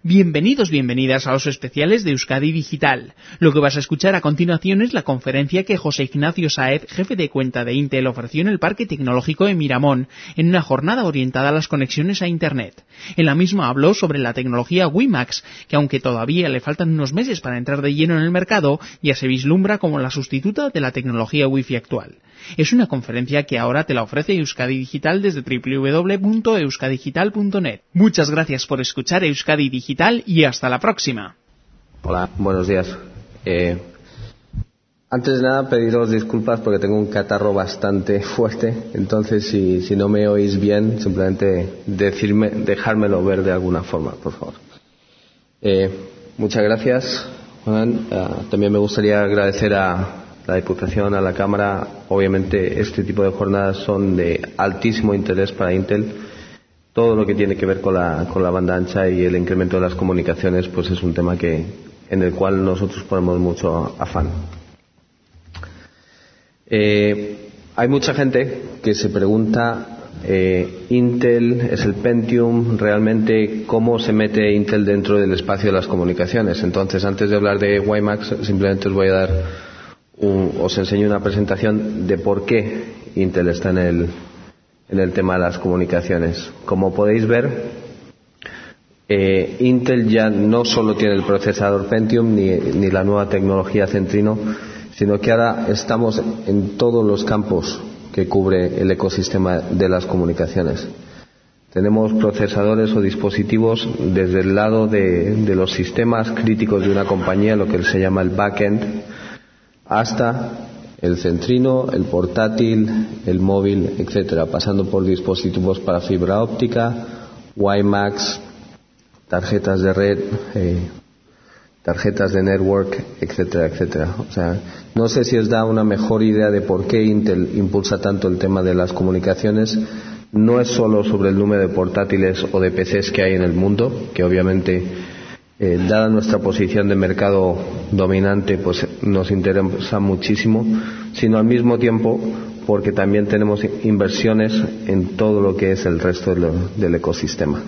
Bienvenidos, bienvenidas a los especiales de Euskadi Digital. Lo que vas a escuchar a continuación es la conferencia que José Ignacio Sáez, jefe de cuenta de Intel, ofreció en el Parque Tecnológico de Miramón, en una jornada orientada a las conexiones a Internet. En la misma habló sobre la tecnología WiMAX, que aunque todavía le faltan unos meses para entrar de lleno en el mercado, ya se vislumbra como la sustituta de la tecnología Wi-Fi actual. Es una conferencia que ahora te la ofrece Euskadi Digital desde www.euskadigital.net. Muchas gracias por escuchar Euskadi Digital y hasta la próxima. Hola, buenos días. Antes de nada, pediros disculpas porque tengo un catarro bastante fuerte, entonces si no me oís bien, simplemente dejármelo ver de alguna forma, por favor. Muchas gracias, Juan. También me gustaría agradecer a la Diputación, a la Cámara. Obviamente este tipo de jornadas son de altísimo interés para Intel. Todo lo que tiene que ver con la banda ancha y el incremento de las comunicaciones, pues es un tema en el cual nosotros ponemos mucho afán. Hay mucha gente que se pregunta, Intel es el Pentium, realmente cómo se mete Intel dentro del espacio de las comunicaciones. Entonces, antes de hablar de WiMAX, simplemente os enseño una presentación de por qué Intel está en el tema de las comunicaciones. Como podéis ver, Intel ya no solo tiene el procesador Pentium ni la nueva tecnología Centrino, sino que ahora estamos en todos los campos que cubre el ecosistema de las comunicaciones. Tenemos procesadores o dispositivos desde el lado de los sistemas críticos de una compañía, lo que se llama el backend, hasta el centrino, el portátil, el móvil, etcétera, pasando por dispositivos para fibra óptica, WiMAX, tarjetas de red, tarjetas de network, etcétera, etcétera. O sea, no sé si os da una mejor idea de por qué Intel impulsa tanto el tema de las comunicaciones. No es solo sobre el número de portátiles o de PCs que hay en el mundo, que obviamente, dada nuestra posición de mercado dominante, pues nos interesa muchísimo, sino al mismo tiempo porque también tenemos inversiones en todo lo que es el resto del ecosistema.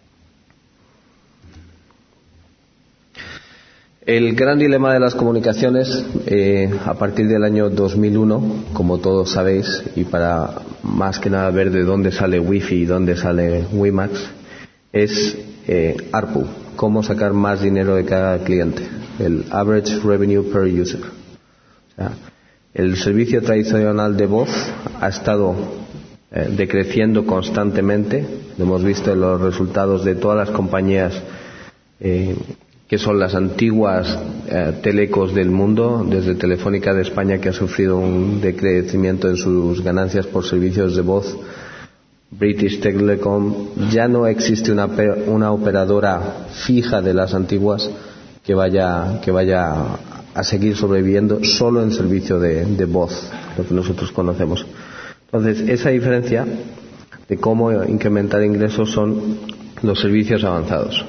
El gran dilema de las comunicaciones, a partir del año 2001, como todos sabéis, y para más que nada ver de dónde sale Wi-Fi y dónde sale WiMAX, es ARPU, cómo sacar más dinero de cada cliente, el Average Revenue Per User. O sea, el servicio tradicional de voz ha estado decreciendo constantemente. Lo hemos visto en los resultados de todas las compañías que son las antiguas telecos del mundo, desde Telefónica de España, que ha sufrido un decrecimiento en sus ganancias por servicios de voz, British Telecom. Ya no existe una operadora fija de las antiguas que vaya a seguir sobreviviendo solo en servicio de voz, lo que nosotros conocemos. Entonces, esa diferencia de cómo incrementar ingresos son los servicios avanzados.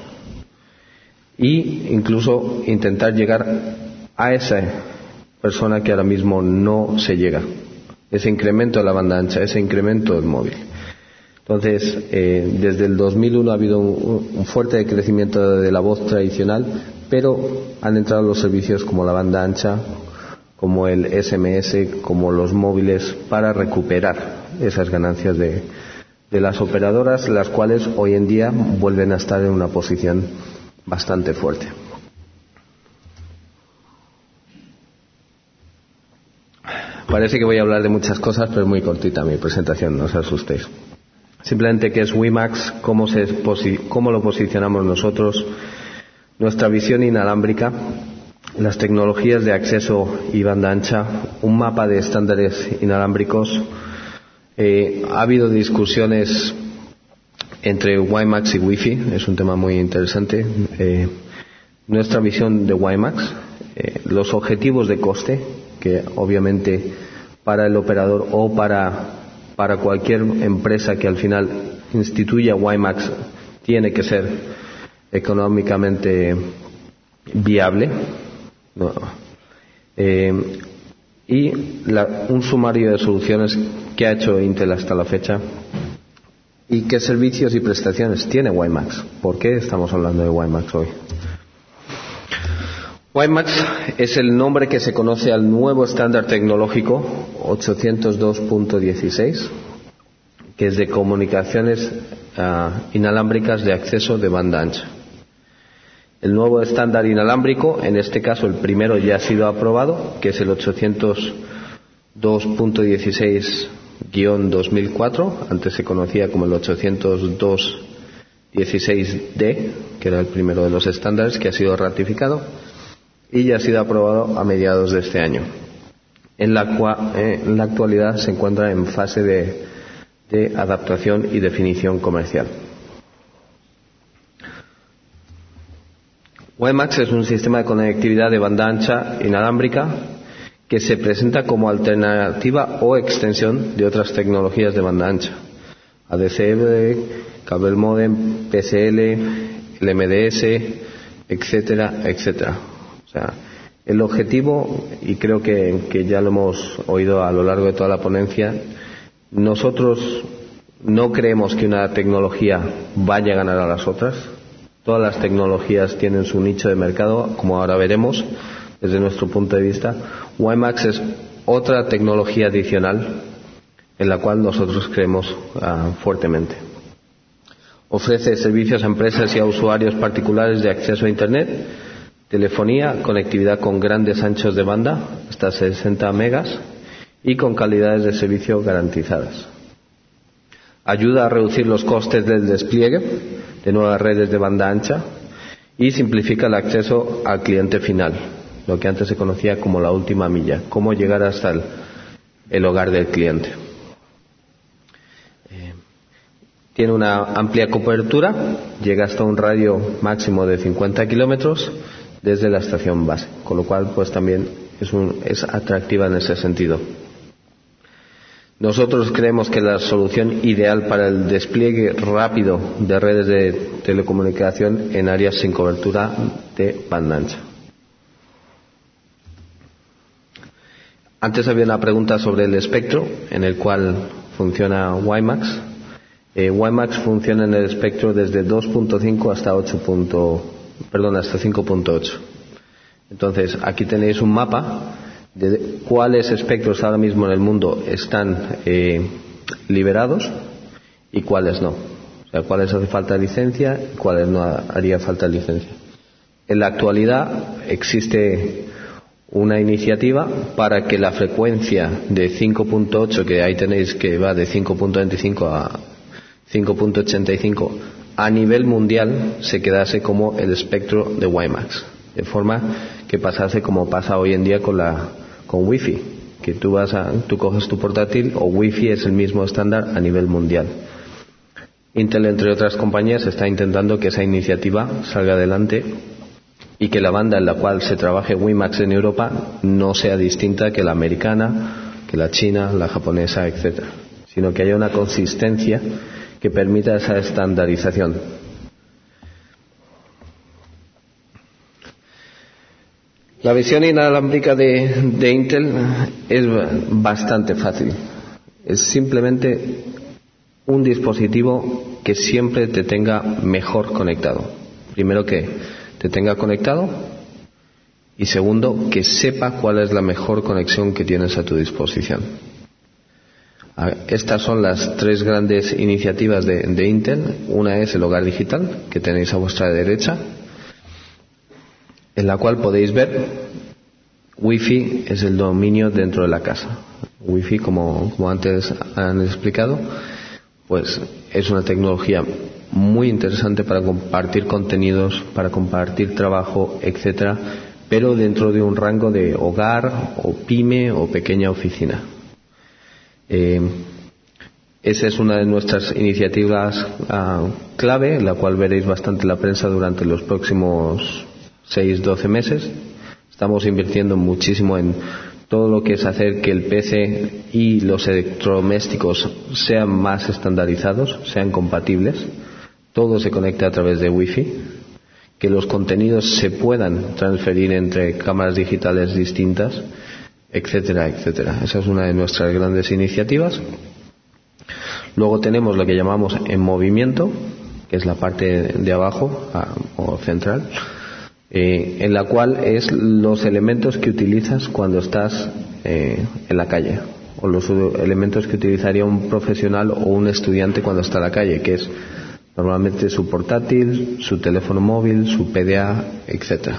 Y incluso intentar llegar a esa persona que ahora mismo no se llega. Ese incremento de la banda ancha, ese incremento del móvil. Entonces, desde el 2001 ha habido un fuerte crecimiento de la voz tradicional, pero han entrado los servicios como la banda ancha, como el SMS, como los móviles, para recuperar esas ganancias de las operadoras, las cuales hoy en día vuelven a estar en una posición bastante fuerte. Parece que voy a hablar de muchas cosas, pero es muy cortita mi presentación, no os asustéis. Simplemente qué es WiMAX, cómo lo posicionamos nosotros, nuestra visión inalámbrica, las tecnologías de acceso y banda ancha, un mapa de estándares inalámbricos. Ha habido discusiones entre WiMAX y Wi-Fi, es un tema muy interesante. Nuestra visión de WiMAX, los objetivos de coste, que obviamente para el operador o para cualquier empresa que al final instituya WiMAX tiene que ser económicamente viable, ¿no? Y un sumario de soluciones que ha hecho Intel hasta la fecha ¿Y qué servicios y prestaciones tiene WiMAX? ¿Por qué estamos hablando de WiMAX hoy? WiMAX es el nombre que se conoce al nuevo estándar tecnológico 802.16, que es de comunicaciones inalámbricas de acceso de banda ancha. El nuevo estándar inalámbrico, en este caso el primero ya ha sido aprobado, que es el 802.16-2004, antes se conocía como el 802.16D, que era el primero de los estándares que ha sido ratificado y ya ha sido aprobado a mediados de este año. En la actualidad se encuentra en fase de adaptación y definición comercial. WiMAX es un sistema de conectividad de banda ancha inalámbrica que se presenta como alternativa o extensión de otras tecnologías de banda ancha: ADCL, cable modem, PCL, LMDS, etcétera, etcétera. O sea, el objetivo, y creo que ya lo hemos oído a lo largo de toda la ponencia, nosotros no creemos que una tecnología vaya a ganar a las otras. Todas las tecnologías tienen su nicho de mercado, como ahora veremos desde nuestro punto de vista. WiMAX es otra tecnología adicional en la cual nosotros creemos fuertemente. Ofrece servicios a empresas y a usuarios particulares de acceso a Internet, telefonía, conectividad con grandes anchos de banda, hasta 60 megas, y con calidades de servicio garantizadas. Ayuda a reducir los costes del despliegue de nuevas redes de banda ancha y simplifica el acceso al cliente final, lo que antes se conocía como la última milla, cómo llegar hasta el hogar del cliente. Tiene una amplia cobertura, llega hasta un radio máximo de 50 kilómetros desde la estación base, con lo cual pues también es atractiva en ese sentido. Nosotros creemos que la solución ideal para el despliegue rápido de redes de telecomunicación en áreas sin cobertura de banda ancha. Antes había una pregunta sobre el espectro en el cual funciona WiMAX. WiMAX funciona en el espectro desde 2.5 hasta 5.8. Entonces, aquí tenéis un mapa de cuáles espectros ahora mismo en el mundo están liberados y cuáles no. O sea, cuáles hace falta licencia y cuáles no haría falta licencia. En la actualidad existe una iniciativa para que la frecuencia de 5.8, que ahí tenéis que va de 5.25 a 5.85, a nivel mundial se quedase como el espectro de WiMAX, de forma que pasase como pasa hoy en día con Wi-Fi, que tú coges tu portátil, o Wi-Fi es el mismo estándar a nivel mundial. Intel, entre otras compañías, está intentando que esa iniciativa salga adelante y que la banda en la cual se trabaje WiMAX en Europa no sea distinta que la americana, que la china, la japonesa, etcétera, sino que haya una consistencia que permita esa estandarización. La visión inalámbrica de Intel es bastante fácil. Es simplemente un dispositivo que siempre te tenga mejor conectado. Primero, que te tenga conectado, y segundo, que sepa cuál es la mejor conexión que tienes a tu disposición. Estas son las tres grandes iniciativas de Intel. Una es el hogar digital, que tenéis a vuestra derecha, en la cual podéis ver Wi-Fi es el dominio dentro de la casa. Wi-Fi, como antes han explicado, pues es una tecnología muy interesante para compartir contenidos, para compartir trabajo, etcétera, pero dentro de un rango de hogar o pyme o pequeña oficina. Esa es una de nuestras iniciativas clave, en la cual veréis bastante la prensa durante los próximos 6-12 meses. Estamos invirtiendo muchísimo en todo lo que es hacer que el PC y los electrodomésticos sean más estandarizados, sean compatibles, todo se conecta a través de Wi-Fi, que los contenidos se puedan transferir entre cámaras digitales distintas, etcétera, etcétera. Esa es una de nuestras grandes iniciativas. Luego tenemos lo que llamamos en movimiento, que es la parte de abajo o central, en la cual es los elementos que utilizas cuando estás en la calle, o los elementos que utilizaría un profesional o un estudiante cuando está en la calle, que es normalmente su portátil, su teléfono móvil, su PDA, etcétera.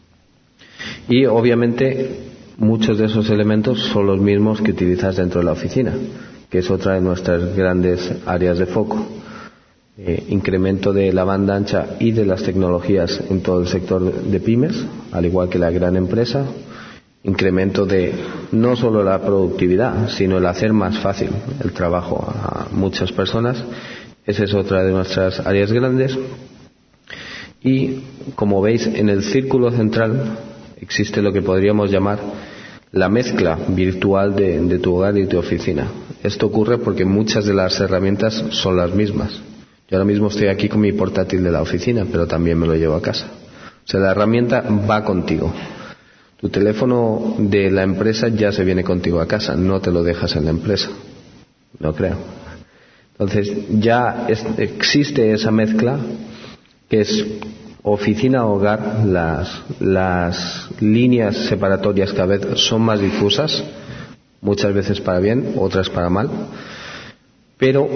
Y obviamente muchos de esos elementos son los mismos que utilizas dentro de la oficina, que es otra de nuestras grandes áreas de foco. Incremento de la banda ancha y de las tecnologías en todo el sector de pymes, al igual que la gran empresa. Incremento de no solo la productividad, sino el hacer más fácil el trabajo a muchas personas. Esa es otra de nuestras áreas grandes. Y como veis, en el círculo central existe lo que podríamos llamar la mezcla virtual de tu hogar y tu oficina. Esto ocurre porque muchas de las herramientas son las mismas. Yo ahora mismo estoy aquí con mi portátil de la oficina, pero también me lo llevo a casa. O sea, la herramienta va contigo. Tu teléfono de la empresa ya se viene contigo a casa, no te lo dejas en la empresa. No creo. Entonces, ya existe esa mezcla que es oficina-hogar. Las líneas separatorias cada vez son más difusas, muchas veces para bien, otras para mal, pero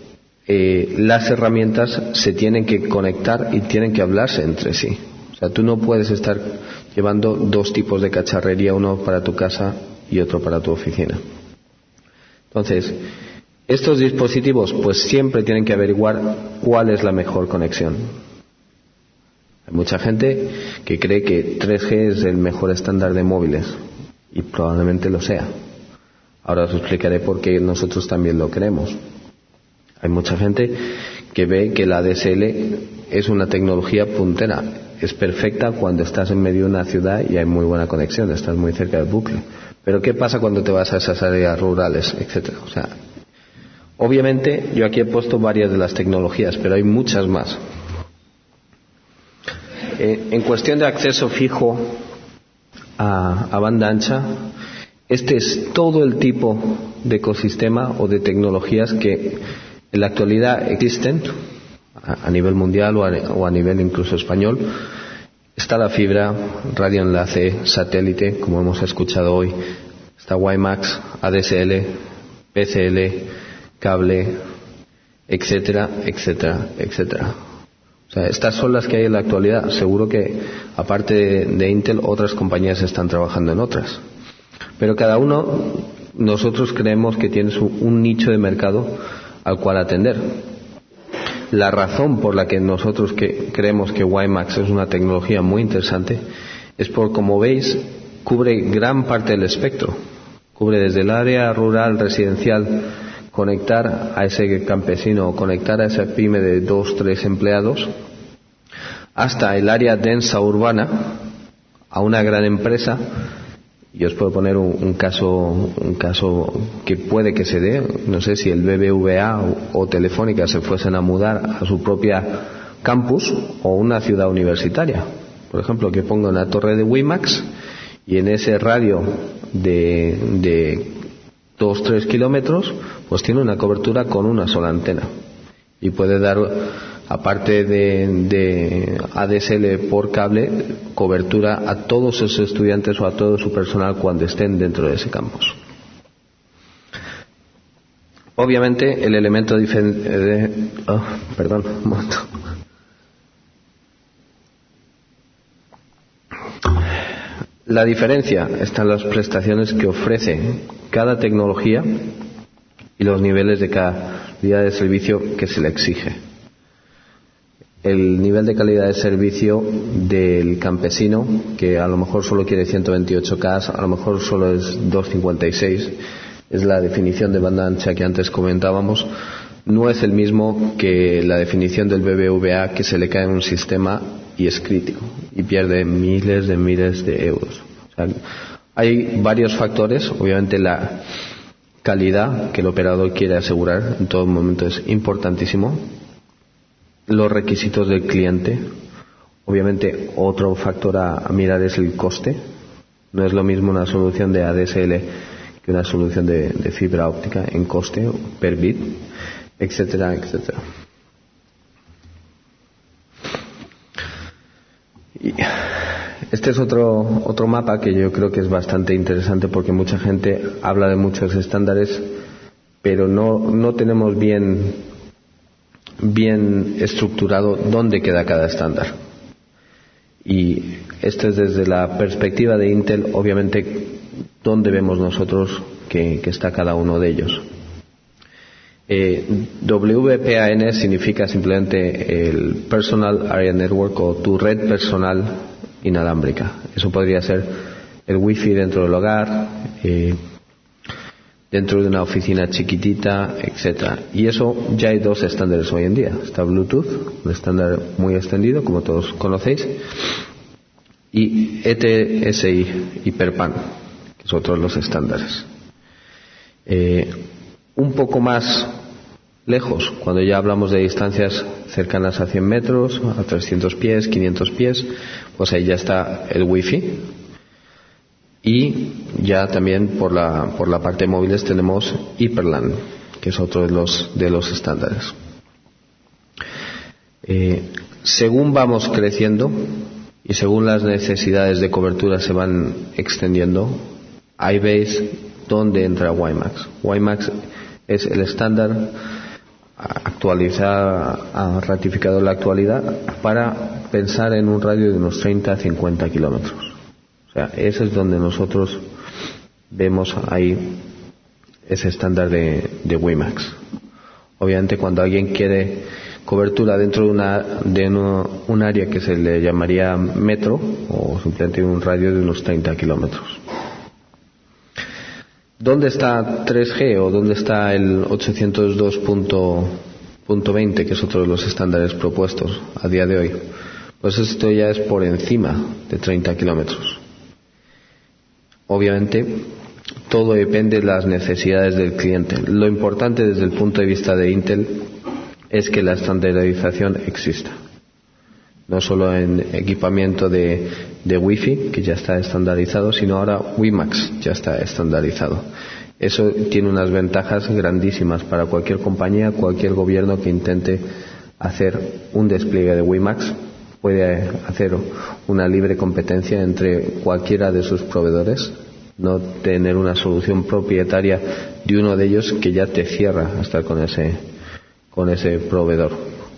las herramientas se tienen que conectar y tienen que hablarse entre sí. O sea, tú no puedes estar llevando dos tipos de cacharrería, uno para tu casa y otro para tu oficina. Entonces, estos dispositivos pues siempre tienen que averiguar cuál es la mejor conexión. Hay mucha gente que cree que 3G es el mejor estándar de móviles y probablemente lo sea. Ahora os explicaré por qué nosotros también lo creemos. Hay mucha gente que ve que la ADSL es una tecnología puntera. Es perfecta cuando estás en medio de una ciudad y hay muy buena conexión, estás muy cerca del bucle. Pero ¿qué pasa cuando te vas a esas áreas rurales, etcétera? O sea, obviamente yo aquí he puesto varias de las tecnologías, pero hay muchas más. En cuestión de acceso fijo a banda ancha, este es todo el tipo de ecosistema o de tecnologías que en la actualidad existen a nivel mundial o a nivel incluso español. Está la fibra, radioenlace, satélite, como hemos escuchado hoy. Está WiMAX, ADSL, PCL, cable, etcétera, etcétera, etcétera. O sea, estas son las que hay en la actualidad. Seguro que, aparte de Intel, otras compañías están trabajando en otras. Pero cada uno, nosotros creemos que tiene un nicho de mercado al cual atender. La razón por la que nosotros creemos que WiMAX es una tecnología muy interesante es porque, como veis, cubre gran parte del espectro. Cubre desde el área rural, residencial, conectar a ese campesino o conectar a esa pyme de 2-3 empleados, hasta el área densa urbana, a una gran empresa. Y os puedo poner un caso que puede que se dé. No sé si el BBVA o Telefónica se fuesen a mudar a su propia campus o una ciudad universitaria. Por ejemplo, que ponga una torre de WiMAX y en ese radio de 2-3 kilómetros pues tiene una cobertura con una sola antena y puede dar, aparte de ADSL por cable, cobertura a todos sus estudiantes o a todo su personal cuando estén dentro de ese campus. Obviamente el elemento diferente la diferencia está en las prestaciones que ofrece cada tecnología y los niveles de calidad de servicio que se le exige. El nivel de calidad de servicio del campesino, que a lo mejor solo quiere 128K, a lo mejor solo es 256, es la definición de banda ancha que antes comentábamos, no es el mismo que la definición del BBVA, que se le cae en un sistema y es crítico y pierde miles de euros. O sea, hay varios factores. Obviamente la calidad que el operador quiere asegurar en todo momento es importantísimo. Los requisitos del cliente. Obviamente otro factor a mirar es el coste. No es lo mismo una solución de ADSL que que una solución de fibra óptica en coste per bit, etcétera, etcétera. Y este es otro mapa que yo creo que es bastante interesante, porque mucha gente habla de muchos estándares, pero no tenemos bien estructurado dónde queda cada estándar. Y esto es desde la perspectiva de Intel, obviamente, dónde vemos nosotros que está cada uno de ellos. WPAN significa simplemente el Personal Area Network, o tu red personal inalámbrica. Eso podría ser el Wi-Fi dentro del hogar, dentro de una oficina chiquitita, etcétera. Y eso ya hay dos estándares hoy en día. Está Bluetooth, un estándar muy extendido, como todos conocéis, y ETSI, Hyperpan, que es otro de los estándares. Un poco más lejos, cuando ya hablamos de distancias cercanas a 100 metros, a 300 pies, 500 pies, pues ahí ya está el Wi-Fi. Y ya también por la parte de móviles tenemos Hyperland, que es otro de los estándares. Según vamos creciendo y según las necesidades de cobertura se van extendiendo, ahí veis dónde entra WiMAX. WiMAX es el estándar actualizado, ha ratificado la actualidad para pensar en un radio de unos 30 a 50 kilómetros. O sea, ese es donde nosotros vemos ahí ese estándar de WiMAX. Obviamente, cuando alguien quiere cobertura dentro de un área que se le llamaría metro, o simplemente un radio de unos 30 kilómetros. ¿Dónde está 3G o dónde está el 802.20, que es otro de los estándares propuestos a día de hoy? Pues esto ya es por encima de 30 kilómetros. Obviamente, todo depende de las necesidades del cliente. Lo importante desde el punto de vista de Intel es que la estandarización exista. No solo en equipamiento de Wi-Fi, que ya está estandarizado, sino ahora WiMAX ya está estandarizado. Eso tiene unas ventajas grandísimas para cualquier compañía, cualquier gobierno que intente hacer un despliegue de WiMAX. Puede hacer una libre competencia entre cualquiera de sus proveedores, no tener una solución propietaria de uno de ellos que ya te cierra a estar con ese proveedor.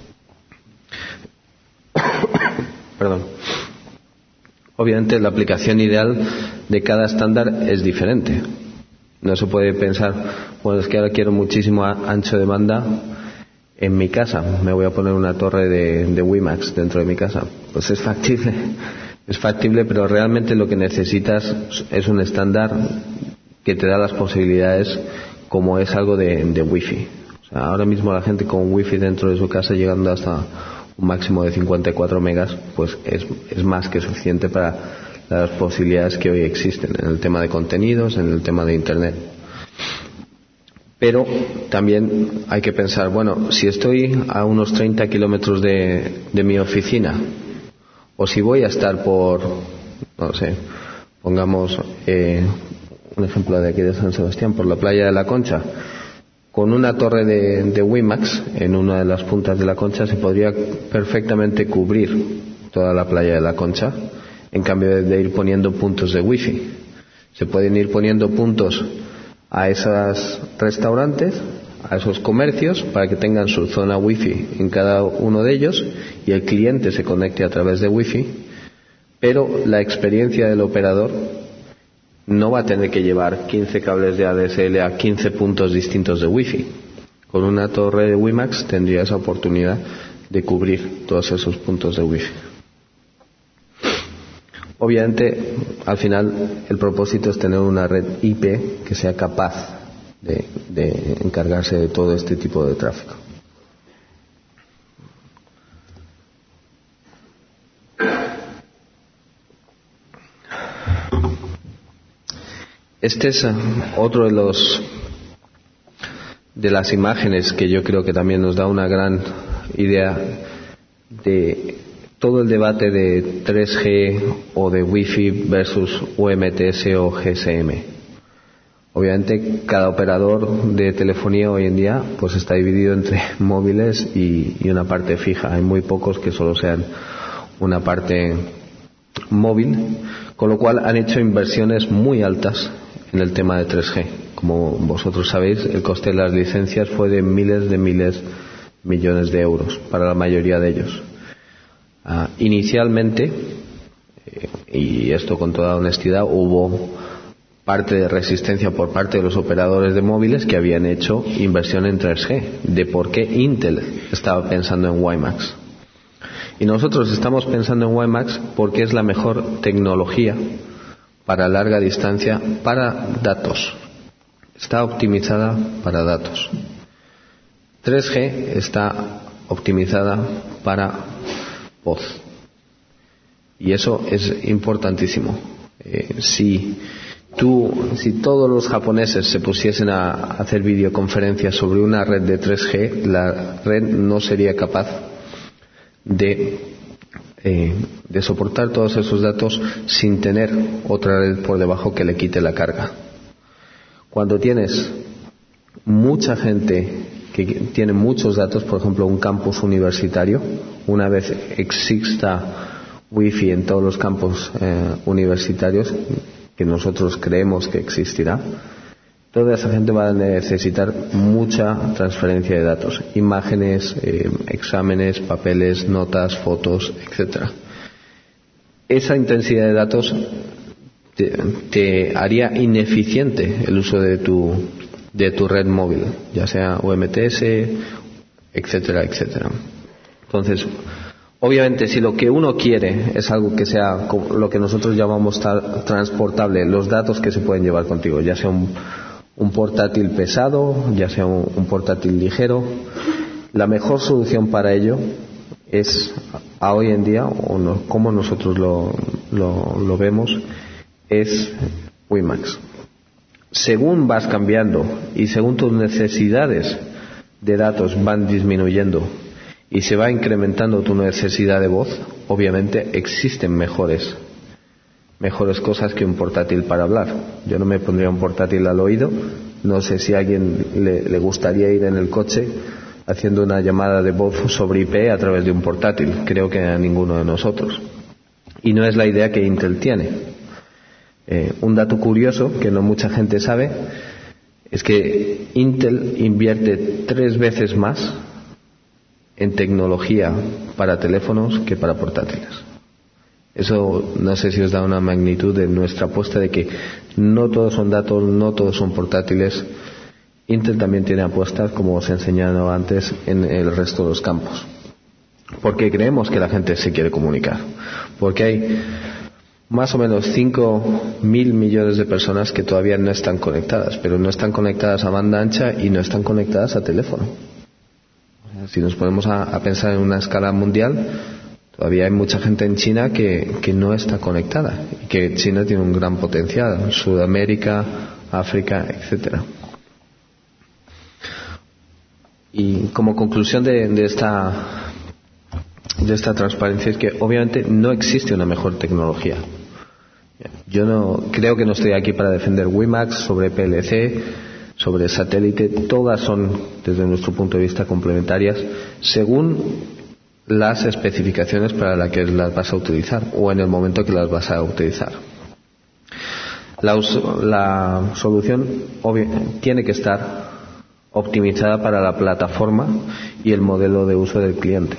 Perdón. Obviamente la aplicación ideal de cada estándar es diferente. No se puede pensar, bueno, es que ahora quiero muchísimo ancho de banda en mi casa, me voy a poner una torre de WiMAX dentro de mi casa. Pues es factible, pero realmente lo que necesitas es un estándar que te da las posibilidades como es algo de Wi-Fi. O sea, ahora mismo la gente con Wi-Fi dentro de su casa, llegando hasta un máximo de 54 megas, pues es más que suficiente para las posibilidades que hoy existen en el tema de contenidos, en el tema de Internet. Pero también hay que pensar, bueno, si estoy a unos 30 kilómetros de mi oficina, o si voy a estar por, no sé, pongamos un ejemplo de aquí de San Sebastián, por la playa de la Concha, con una torre de WiMAX en una de las puntas de la Concha se podría perfectamente cubrir toda la playa de la Concha, en cambio de ir poniendo puntos de Wi-Fi. Se pueden ir poniendo puntos a esos restaurantes, a esos comercios, para que tengan su zona Wi-Fi en cada uno de ellos y el cliente se conecte a través de Wi-Fi, pero la experiencia del operador no va a tener que llevar 15 cables de ADSL a 15 puntos distintos de Wi-Fi. Con una torre de WiMAX tendría esa oportunidad de cubrir todos esos puntos de Wi-Fi. Obviamente, al final, el propósito es tener una red IP que sea capaz de encargarse de todo este tipo de tráfico. Este es otro de las imágenes que yo creo que también nos da una gran idea de todo el debate de 3G o de Wi-Fi versus UMTS o GSM. Obviamente cada operador de telefonía hoy en día pues está dividido entre móviles y una parte fija. Hay muy pocos que solo sean una parte móvil, con lo cual han hecho inversiones muy altas en el tema de 3G. Como vosotros sabéis, el coste de las licencias fue de miles millones de euros para la mayoría de ellos. Inicialmente, y esto con toda honestidad, hubo parte de resistencia por parte de los operadores de móviles que habían hecho inversión en 3G, de por qué Intel estaba pensando en WiMAX. Y nosotros estamos pensando en WiMAX porque es la mejor tecnología para larga distancia para datos. Está optimizada para datos. 3G está optimizada para voz. Y eso es importantísimo. Si todos los japoneses se pusiesen a hacer videoconferencias sobre una red de 3G, la red no sería capaz de soportar todos esos datos sin tener otra red por debajo que le quite la carga. Cuando tienes mucha gente que tiene muchos datos, por ejemplo un campus universitario, una vez exista wifi en todos los campus universitarios, que nosotros creemos que existirá, toda esa gente va a necesitar mucha transferencia de datos, imágenes, exámenes, papeles, notas, fotos, etcétera. Esa intensidad de datos te haría ineficiente el uso de tu red móvil, ya sea UMTS, etcétera, etcétera. Entonces, obviamente, si lo que uno quiere es algo que sea lo que nosotros llamamos transportable, los datos que se pueden llevar contigo, ya sea un portátil pesado, ya sea un portátil ligero, la mejor solución para ello es, a hoy en día, como nosotros lo vemos, es WiMAX. Según vas cambiando y según tus necesidades de datos van disminuyendo y se va incrementando tu necesidad de voz, obviamente existen mejores cosas que un portátil para hablar. Yo no me pondría un portátil al oído. No sé si a alguien le gustaría ir en el coche haciendo una llamada de voz sobre IP a través de un portátil. Creo que a ninguno de nosotros. Y no es la idea que Intel tiene. Un dato curioso que no mucha gente sabe es que Intel invierte 3 veces más en tecnología para teléfonos que para portátiles. Eso no sé si os da una magnitud de nuestra apuesta de que no todos son datos, no todos son portátiles. Intel también tiene apuestas, como os he enseñado antes, en el resto de los campos. Porque creemos que la gente se quiere comunicar. Porque hay más o menos 5.000 millones de personas que todavía no están conectadas, pero no están conectadas a banda ancha y no están conectadas a teléfono. Si nos ponemos a pensar en una escala mundial, todavía hay mucha gente en China que no está conectada y que China tiene un gran potencial, Sudamérica, África, etcétera. Y como conclusión de esta transparencia es que obviamente no existe una mejor tecnología. Yo no creo que no estoy aquí para defender WiMAX sobre PLC, sobre satélite. Todas son, desde nuestro punto de vista, complementarias según las especificaciones para las que las vas a utilizar o en el momento que las vas a utilizar. La solución tiene que estar optimizada para la plataforma y el modelo de uso del cliente.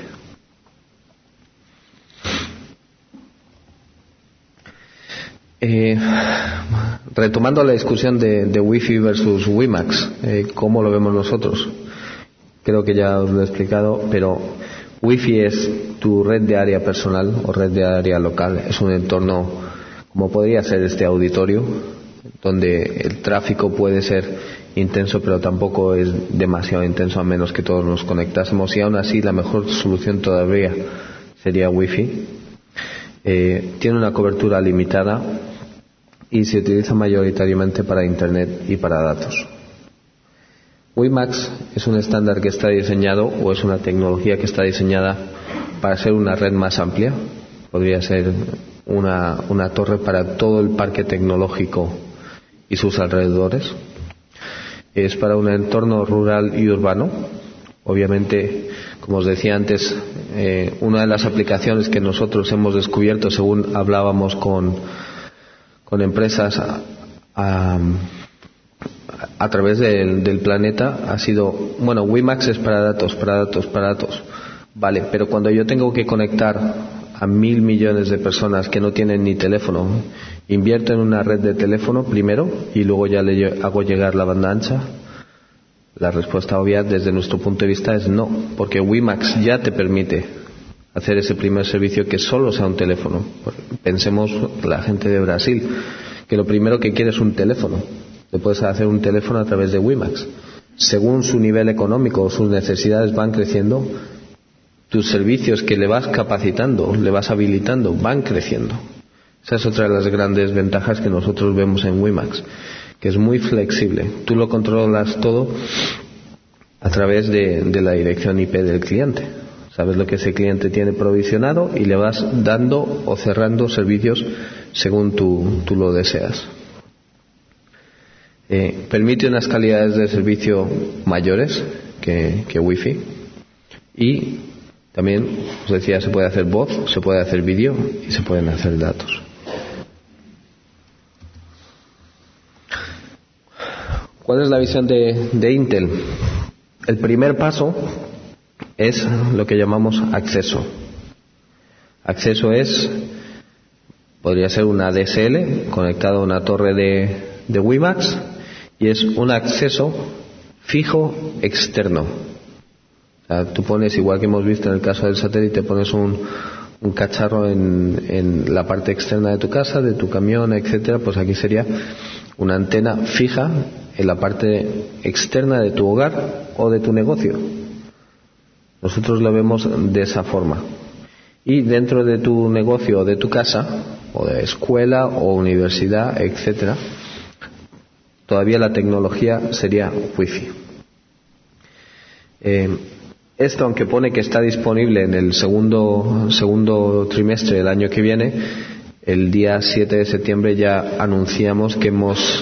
Retomando la discusión de Wi-Fi versus WiMAX, ¿cómo lo vemos nosotros? Creo que ya os lo he explicado, pero Wi-Fi es tu red de área personal o red de área local. Es un entorno como podría ser este auditorio, donde el tráfico puede ser intenso, pero tampoco es demasiado intenso, a menos que todos nos conectásemos, y aún así la mejor solución todavía sería Wi-Fi. Tiene una cobertura limitada y se utiliza mayoritariamente para Internet y para datos. WiMAX es un estándar que está diseñado, o es una tecnología que está diseñada para ser una red más amplia. Podría ser una torre para todo el parque tecnológico y sus alrededores. es para un entorno rural y urbano. Obviamente, como os decía antes, una de las aplicaciones que nosotros hemos descubierto, según hablábamos con empresas a través del planeta, ha sido, bueno, WiMAX es para datos. Vale, pero cuando yo tengo que conectar a 1.000 millones de personas que no tienen ni teléfono, invierto en una red de teléfono primero y luego ya le hago llegar la banda ancha. La respuesta obvia desde nuestro punto de vista es no, porque WiMAX ya te permite hacer ese primer servicio que solo sea un teléfono. Pensemos la gente de Brasil, que lo primero que quiere es un teléfono. Le puedes hacer un teléfono a través de WiMAX. Según su nivel económico o sus necesidades van creciendo, tus servicios que le vas capacitando, le vas habilitando, van creciendo. Esa es otra de las grandes ventajas que nosotros vemos en WiMAX, que es muy flexible. Tú lo controlas todo a través de la dirección IP del cliente. Sabes lo que ese cliente tiene provisionado y le vas dando o cerrando servicios según tú lo deseas. Permite unas calidades de servicio mayores que Wi-Fi y también, os decía, se puede hacer voz, se puede hacer vídeo y se pueden hacer datos. ¿Cuál es la visión de Intel? El primer paso es lo que llamamos acceso. Acceso podría ser una DSL conectada a una torre de WiMAX y es un acceso fijo externo. O sea, tú pones, igual que hemos visto en el caso del satélite, pones un cacharro en la parte externa de tu casa, de tu camión, etcétera. Pues aquí sería una antena fija en la parte externa de tu hogar o de tu negocio. Nosotros lo vemos de esa forma. Y dentro de tu negocio o de tu casa, o de escuela o universidad, etcétera, todavía la tecnología sería Wi-Fi. Esto, aunque pone que está disponible en el segundo trimestre del año que viene, el día 7 de septiembre ya anunciamos que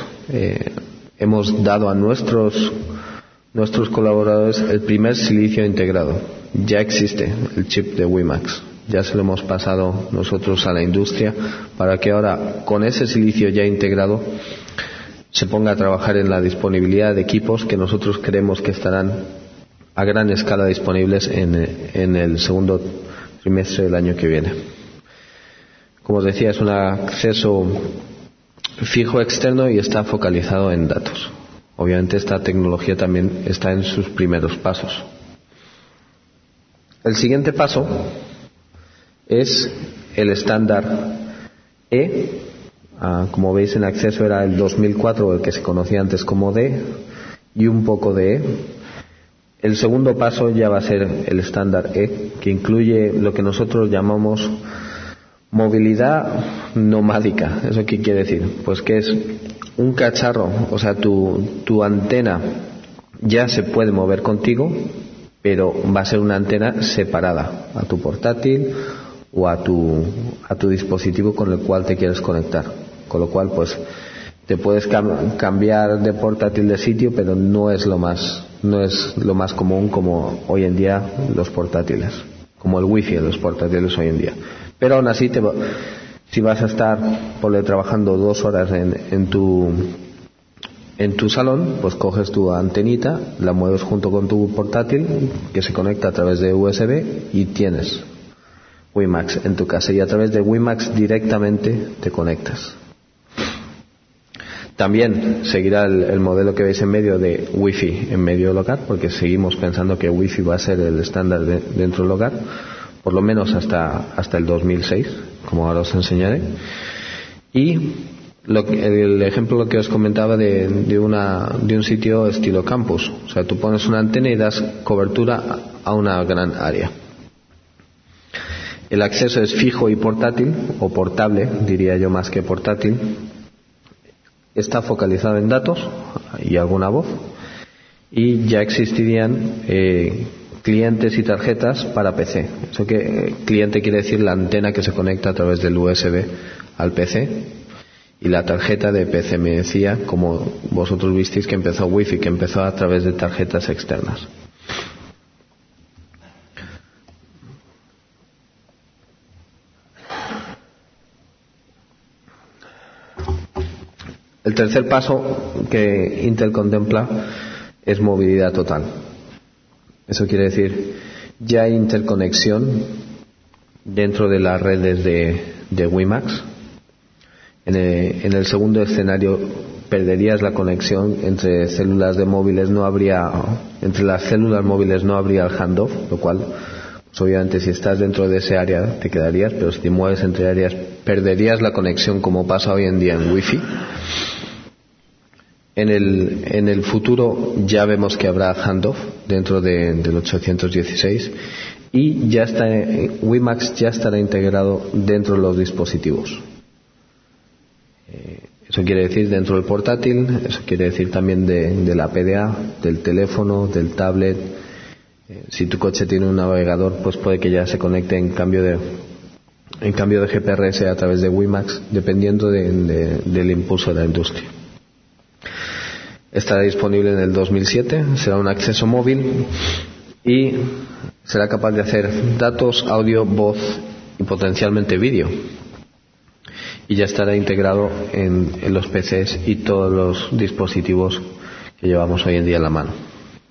hemos dado a nuestros colaboradores el primer silicio integrado. Ya existe el chip de WiMAX. Ya se lo hemos pasado nosotros a la industria para que ahora, con ese silicio ya integrado, se ponga a trabajar en la disponibilidad de equipos que nosotros creemos que estarán a gran escala disponibles en el segundo trimestre del año que viene. Como os decía, es un acceso fijo externo y está focalizado en datos. Obviamente esta tecnología también está en sus primeros pasos. El siguiente paso es el estándar E. Como veis, en acceso era el 2004, el que se conocía antes como D, y un poco de E. El segundo paso ya va a ser el estándar E, que incluye lo que nosotros llamamos movilidad nomádica. ¿Eso qué quiere decir? Pues que es un cacharro, o sea, tu antena ya se puede mover contigo, pero va a ser una antena separada a tu portátil o a tu dispositivo con el cual te quieres conectar. Con lo cual, pues, te puedes cambiar de portátil de sitio, pero no es lo más común como hoy en día los portátiles, como el wifi de los portátiles hoy en día. Pero aún así, si vas a estar trabajando 2 horas en tu salón, pues coges tu antenita, la mueves junto con tu portátil, que se conecta a través de USB, y tienes WiMAX en tu casa, y a través de WiMAX directamente te conectas. También seguirá el modelo que veis en medio de Wi-Fi en medio del hogar, porque seguimos pensando que Wi-Fi va a ser el estándar dentro del hogar, por lo menos hasta el 2006, como ahora os enseñaré. Y el ejemplo que os comentaba de un sitio estilo campus. O sea, tú pones una antena y das cobertura a una gran área. El acceso es fijo y portátil, o portable, diría yo más que portátil. Está focalizado en datos y alguna voz, y ya existirían clientes y tarjetas para PC. Eso que cliente quiere decir la antena que se conecta a través del USB al PC, y la tarjeta de PCMCIA, como vosotros visteis que empezó Wi-Fi, que empezó a través de tarjetas externas. El tercer paso que Intel contempla es movilidad total. Eso quiere decir, ya hay interconexión dentro de las redes de WiMAX. En el segundo escenario perderías la conexión entre células de móviles, entre las células móviles no habría el handoff, lo cual, pues obviamente si estás dentro de ese área te quedarías, pero si te mueves entre áreas perderías la conexión, como pasa hoy en día en Wi-Fi. En el futuro ya vemos que habrá handoff dentro del 816 y WiMAX ya estará integrado dentro de los dispositivos. Eso quiere decir dentro del portátil, eso quiere decir también de la PDA, del teléfono, del tablet. Si tu coche tiene un navegador, pues puede que ya se conecte en cambio de GPRS a través de WiMAX, dependiendo del impulso de la industria. Estará disponible en el 2007, será un acceso móvil y será capaz de hacer datos, audio, voz y potencialmente vídeo. Y ya estará integrado en los PCs y todos los dispositivos que llevamos hoy en día en la mano.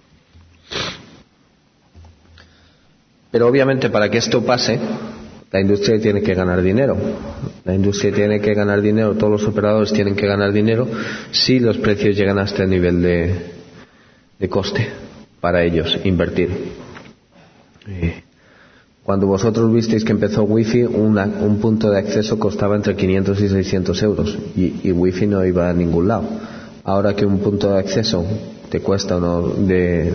Pero obviamente para que esto pase, la industria tiene que ganar dinero. La industria tiene que ganar dinero, todos los operadores tienen que ganar dinero si los precios llegan a este nivel de coste para ellos invertir. Cuando vosotros visteis que empezó Wi-Fi, un punto de acceso costaba entre 500 y 600 euros y Wi-Fi no iba a ningún lado. Ahora que un punto de acceso te cuesta de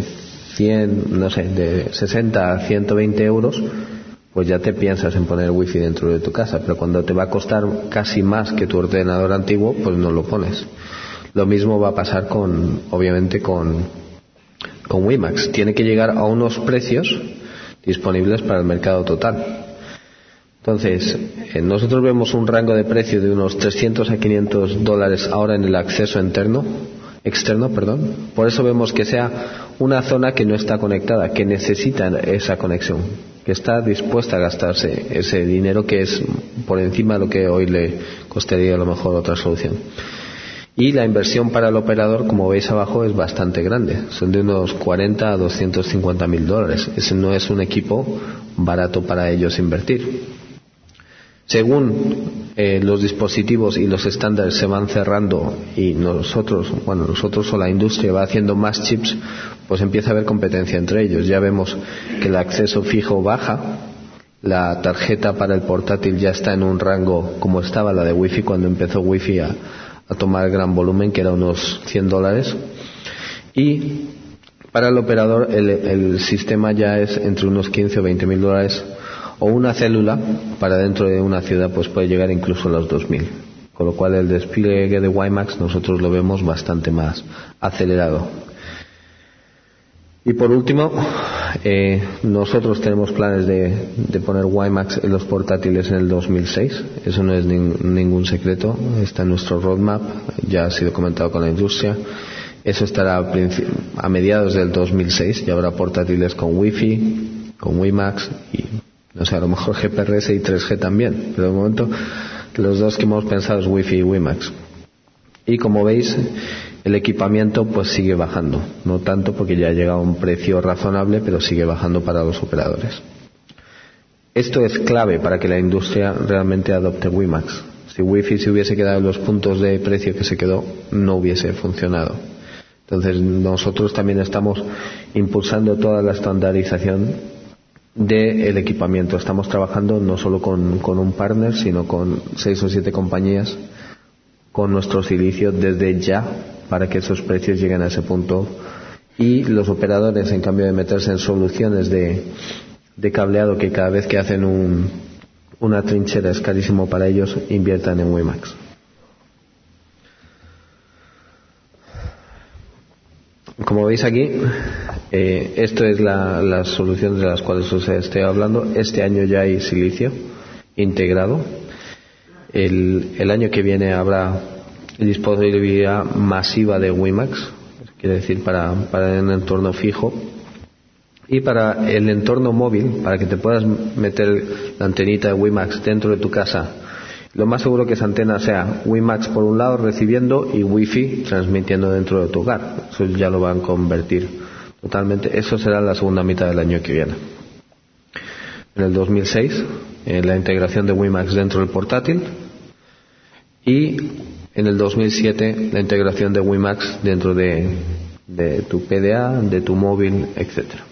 60 a 120 euros, pues ya te piensas en poner Wi-Fi dentro de tu casa, pero cuando te va a costar casi más que tu ordenador antiguo, pues no lo pones. Lo mismo va a pasar obviamente con WiMAX. Tiene que llegar a unos precios disponibles para el mercado total. Entonces, nosotros vemos un rango de precio de unos 300 a 500 dólares ahora en el acceso externo. Por eso vemos que sea una zona que no está conectada, que necesita esa conexión, que está dispuesta a gastarse ese dinero que es por encima de lo que hoy le costaría a lo mejor otra solución. Y la inversión para el operador, como veis abajo, es bastante grande. Son de unos 40 a 250 mil dólares. Ese no es un equipo barato para ellos invertir. Según los dispositivos y los estándares se van cerrando y nosotros o la industria va haciendo más chips, pues empieza a haber competencia entre ellos. Ya vemos que el acceso fijo baja, la tarjeta para el portátil ya está en un rango como estaba la de Wi-Fi cuando empezó Wi-Fi a tomar gran volumen, que era unos 100 dólares, y para el operador el sistema ya es entre unos 15 o 20 mil dólares, o una célula para dentro de una ciudad pues puede llegar incluso a los 2.000, con lo cual el despliegue de WiMAX nosotros lo vemos bastante más acelerado. Y por último, nosotros tenemos planes de poner WiMAX en los portátiles en el 2006. Eso no es ningún secreto, está en nuestro roadmap, ya ha sido comentado con la industria. Eso estará a mediados del 2006, ya habrá portátiles con Wi-Fi, con WiMAX y no sé, a lo mejor GPRS y 3G también, pero de momento los dos que hemos pensado es Wi-Fi y WiMAX. Y como veis, el equipamiento pues sigue bajando, no tanto porque ya ha llegado a un precio razonable, pero sigue bajando para los operadores. Esto es clave para que la industria realmente adopte WiMAX. Si Wi-Fi se hubiese quedado en los puntos de precio que se quedó, no hubiese funcionado. Entonces nosotros también estamos impulsando toda la estandarización del equipamiento. Estamos trabajando no solo con un partner, sino con 6 o 7 compañías con nuestro silicio desde ya, para que esos precios lleguen a ese punto y los operadores, en cambio de meterse en soluciones de cableado que cada vez que hacen una trinchera es carísimo para ellos, inviertan en WiMAX. Como veis aquí, esto es las soluciones de las cuales os estoy hablando. Este año ya hay silicio integrado. El año que viene habrá disponibilidad masiva de WiMAX, quiere decir para el entorno fijo. Y para el entorno móvil, para que te puedas meter la antenita de WiMAX dentro de tu casa, lo más seguro que esa antena sea WiMAX por un lado recibiendo y Wi-Fi transmitiendo dentro de tu hogar. Eso ya lo van a convertir totalmente. Eso será la segunda mitad del año que viene. En el 2006, la integración de WiMAX dentro del portátil. Y en el 2007, la integración de WiMAX dentro de tu PDA, de tu móvil, etcétera.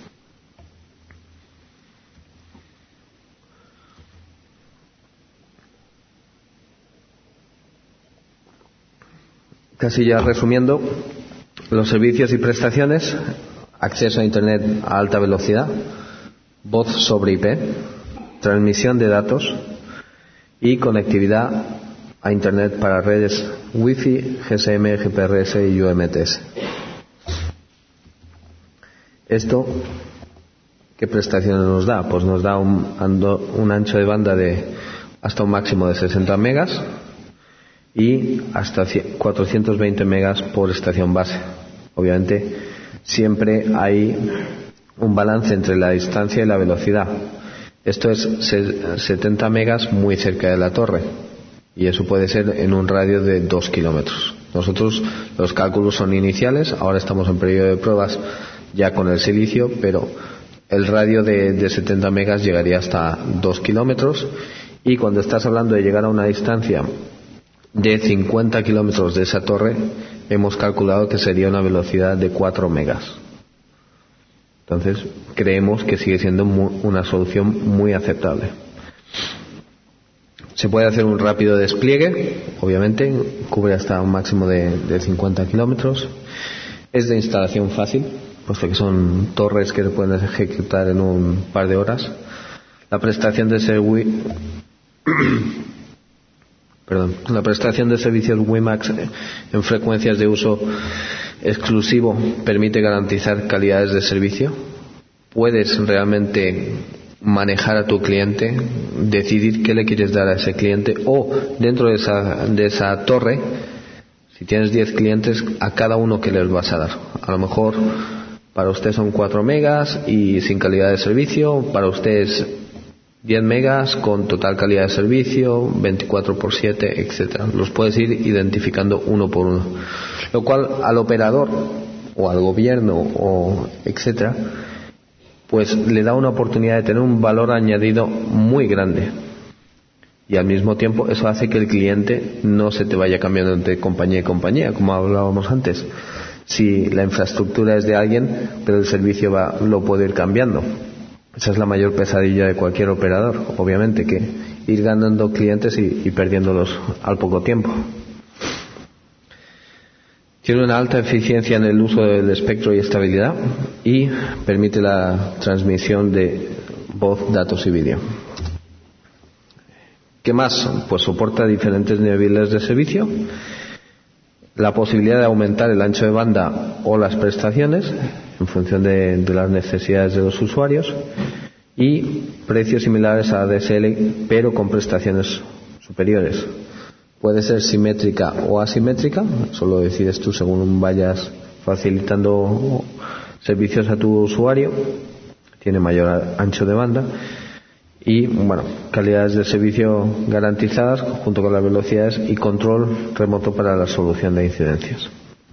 Casi ya resumiendo, los servicios y prestaciones: acceso a Internet a alta velocidad, voz sobre IP, transmisión de datos y conectividad a Internet para redes Wi-Fi, GSM, GPRS y UMTS. ¿Esto qué prestaciones nos da? Pues nos da un ancho de banda de hasta un máximo de 60 megas y hasta 420 megas por estación base. Obviamente siempre hay un balance entre la distancia y la velocidad. Esto es 70 megas muy cerca de la torre, y eso puede ser en un radio de 2 kilómetros. Nosotros, los cálculos son iniciales, ahora estamos en periodo de pruebas ya con el silicio, pero el radio de 70 megas llegaría hasta 2 kilómetros, y cuando estás hablando de llegar a una distancia de 50 kilómetros de esa torre, hemos calculado que sería una velocidad de 4 megas. Entonces, creemos que sigue siendo una solución muy aceptable. Se puede hacer un rápido despliegue, obviamente, cubre hasta un máximo de 50 kilómetros. Es de instalación fácil, puesto que son torres que se pueden ejecutar en un par de horas. La prestación de servicios WiMAX en frecuencias de uso exclusivo permite garantizar calidades de servicio. Puedes realmente manejar a tu cliente, decidir qué le quieres dar a ese cliente, o dentro de esa torre, si tienes 10 clientes, a cada uno que les vas a dar. A lo mejor para usted son 4 megas y sin calidad de servicio, para usted es 10 megas con total calidad de servicio, 24/7, etcétera. Los puedes ir identificando uno por uno, lo cual al operador o al gobierno o etcétera, pues le da una oportunidad de tener un valor añadido muy grande, y al mismo tiempo eso hace que el cliente no se te vaya cambiando entre compañía y compañía, como hablábamos antes. Si la infraestructura es de alguien, pero el servicio lo puede ir cambiando. Esa es la mayor pesadilla de cualquier operador, obviamente, que ir ganando clientes y perdiéndolos al poco tiempo. Tiene una alta eficiencia en el uso del espectro y estabilidad, y permite la transmisión de voz, datos y vídeo. ¿Qué más? Pues soporta diferentes niveles de servicio, la posibilidad de aumentar el ancho de banda o las prestaciones en función de las necesidades de los usuarios, y precios similares a ADSL pero con prestaciones superiores. Puede ser simétrica o asimétrica, eso lo decides tú según vayas facilitando servicios a tu usuario. Tiene mayor ancho de banda y, calidades de servicio garantizadas junto con las velocidades y control remoto para la solución de incidencias.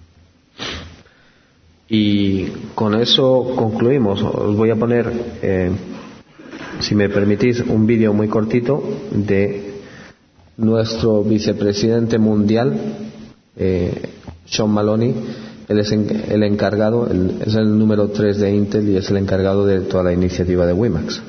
Y con eso concluimos. Os voy a poner, si me permitís, un vídeo muy cortito de nuestro vicepresidente mundial, Sean Maloney. Él es el encargado, es el número 3 de Intel y es el encargado de toda la iniciativa de WiMAX.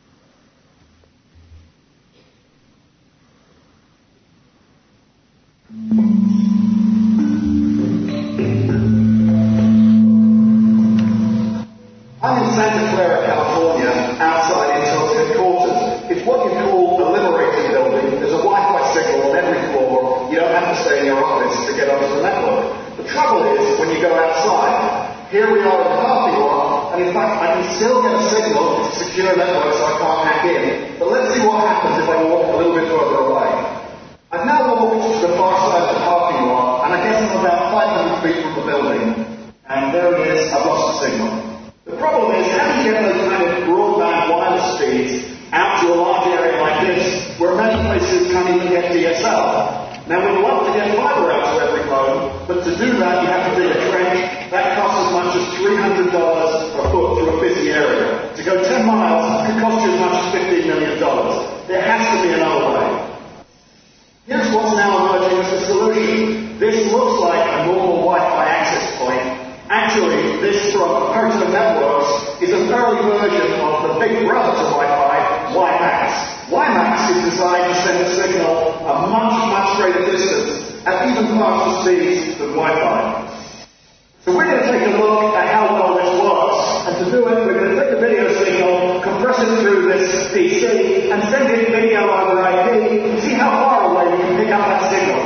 I'm in Santa Clara, California, outside Intel's headquarters. It's what you call the Liberating Building. There's a Wi-Fi signal on every floor. You don't have to stay in your office to get onto the network. The trouble is, when you go outside, here we are in Party Lot, and in fact, I can still get a signal. It's a secure network, so I can't hack in. But let's see what happens if I walk a little bit further away. I feet from the building, and there it is, I've lost the signal. The problem is, how do you get those kind of broadband wireless speeds out to a large area like this, where many places can't even get DSL? Now, we'd love to get fibre out to every home, but to do that, you have to dig a trench. That costs as much as $300 a foot through a busy area. To go 10 miles could cost you as much as $15 million. There has to be another way. Here's what's now emerging as a solution. This looks like a normal Wi-Fi access point. Actually, this from Proto Networks is an early version of the big brother to Wi-Fi, WiMAX. WiMAX is designed to send a signal a much greater distance at even faster speeds than Wi-Fi. So we're going to take a look at how well this works. And to do it, we're going to take the video signal, compress it through this PC, and send it video over IP and see how far away we can pick up that signal.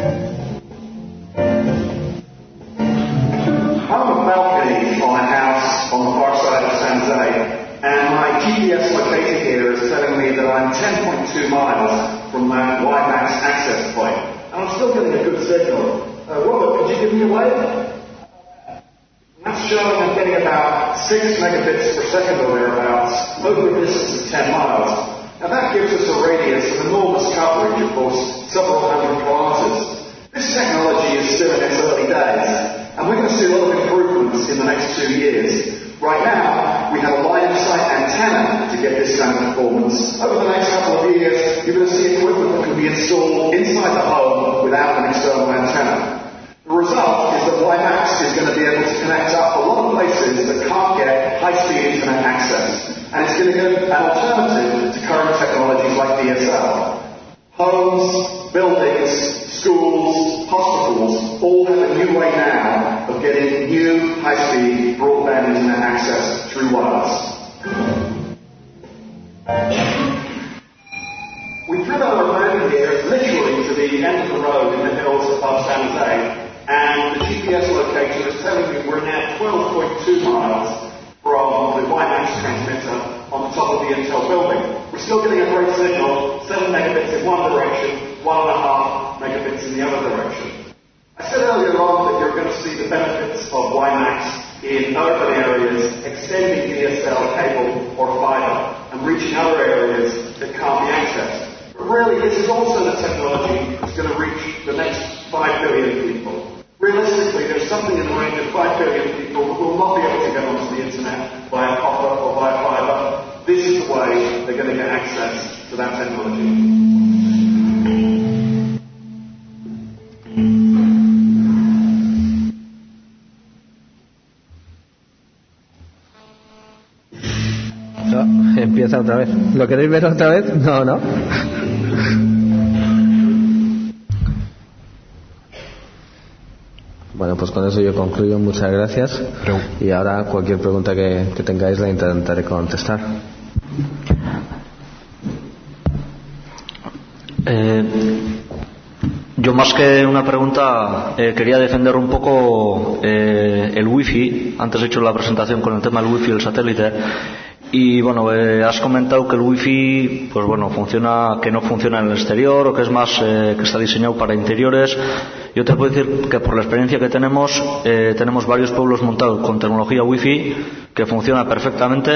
I'm a balcony on a house on the far side of San Jose. And my GPS locator here is telling me that I'm 10.2 miles from that WiMAX access point. And I'm still getting a good signal. Robert, could you give me a wave? That's showing I'm getting about 6 megabits per second or thereabouts over a distance of 10 miles. Now that gives us a radius of enormous coverage, of course, several hundred kilometers. This technology is still in its early days, and we're going to see a lot of improvements in the next 2 years. Right now, we have a line-of-sight antenna to get this kind of performance. Over the next couple of years, you're going to see equipment that can be installed inside the home without an external antenna. The result is that WiMAX is going to be able to connect up a lot of places that can't get high-speed internet access. And it's going to give an alternative to current technologies like DSL. Homes, buildings, schools, hospitals all have a new way now of getting new high-speed broadband internet access through wireless. We driven our road here literally to the end of the road in the hills above San Jose, and the GPS locator is telling me we're now 12.2 miles from the WiMAX transmitter on the top of the Intel building. We're still getting a great signal, 7 megabits in one direction, 1.5 megabits in the other direction. I said earlier on that you're going to see the benefits of WiMAX in urban areas, extending DSL cable or fiber, and reaching other areas that can't be accessed. But really, this is also the technology that's going to reach the next 5 billion people. Realistically, there's something in the range of 5 billion people who will not be able to get onto the internet via copper or via fiber. This is the way they're going to get access to that technology. Empieza otra vez. ¿Lo queréis ver otra vez? No, ¿no? Bueno, pues con eso yo concluyo. Muchas gracias. Y ahora cualquier pregunta que tengáis la intentaré contestar. Yo más que una pregunta quería defender un poco el wifi. Antes he hecho la presentación con el tema del wifi y el satélite. Y bueno, has comentado que el wifi, pues bueno, que no funciona en el exterior, o que es más, que está diseñado para interiores. Yo te puedo decir que por la experiencia que tenemos varios pueblos montados con tecnología wifi que funciona perfectamente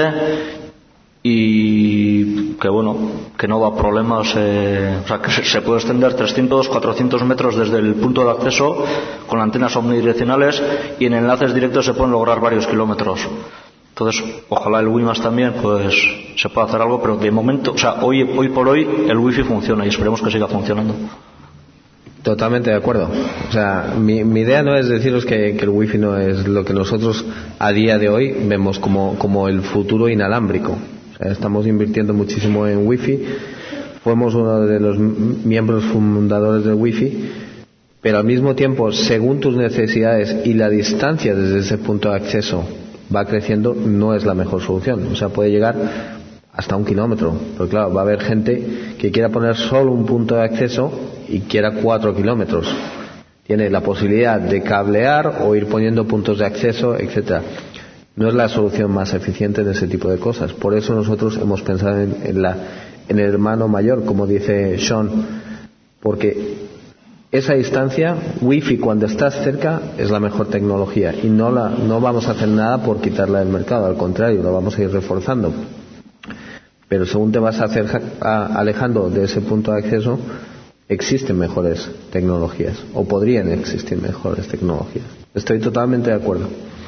y que bueno, que no da problemas, o sea, que se puede extender 300, 400 metros desde el punto de acceso con antenas omnidireccionales, y en enlaces directos se pueden lograr varios kilómetros. Entonces, ojalá el WiMAX también pues se pueda hacer algo, pero de momento, o sea, hoy por hoy el wifi funciona y esperemos que siga funcionando. Totalmente de acuerdo. O sea, mi idea no es deciros que el wifi no es lo que nosotros a día de hoy vemos como el futuro inalámbrico. O sea, estamos invirtiendo muchísimo en wifi. Fuimos uno de los miembros fundadores del wifi, pero al mismo tiempo, según tus necesidades y la distancia desde ese punto de acceso va creciendo, no es la mejor solución. O sea, puede llegar hasta 1 kilómetro, pero claro, va a haber gente que quiera poner solo un punto de acceso y quiera 4 kilómetros. Tiene la posibilidad de cablear o ir poniendo puntos de acceso, etcétera. No es la solución más eficiente en ese tipo de cosas. Por eso nosotros hemos pensado en el hermano mayor, como dice Sean, porque esa distancia, Wi-Fi cuando estás cerca es la mejor tecnología y no vamos a hacer nada por quitarla del mercado, al contrario, lo vamos a ir reforzando. Pero según te vas alejando de ese punto de acceso, existen mejores tecnologías o podrían existir mejores tecnologías. Estoy totalmente de acuerdo.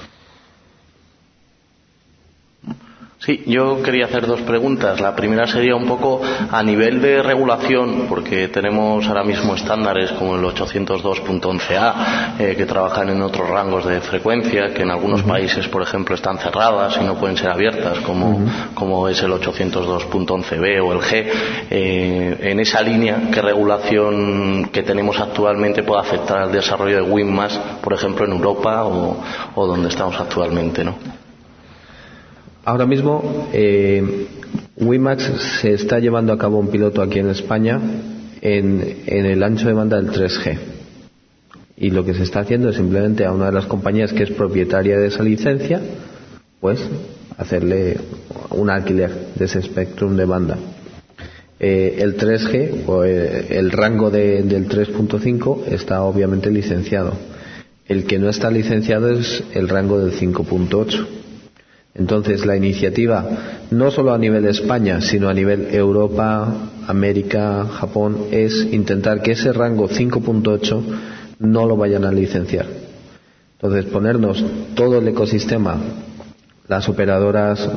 Sí, yo quería hacer dos preguntas. La primera sería un poco a nivel de regulación, porque tenemos ahora mismo estándares como el 802.11a que trabajan en otros rangos de frecuencia, que en algunos países, por ejemplo, están cerradas y no pueden ser abiertas, como es el 802.11b o el G. En esa línea, ¿qué regulación que tenemos actualmente puede afectar al desarrollo de WiMAX, por ejemplo, en Europa o donde estamos actualmente, ¿no? Ahora mismo WiMAX se está llevando a cabo un piloto aquí en España en el ancho de banda del 3G. Y lo que se está haciendo es simplemente a una de las compañías que es propietaria de esa licencia, pues hacerle un alquiler de ese espectrum de banda. El 3G o el rango del 3.5 está obviamente licenciado. El que no está licenciado es el rango del 5.8. Entonces la iniciativa, no solo a nivel España, sino a nivel Europa, América, Japón, es intentar que ese rango 5.8 no lo vayan a licenciar. Entonces ponernos todo el ecosistema, las operadoras,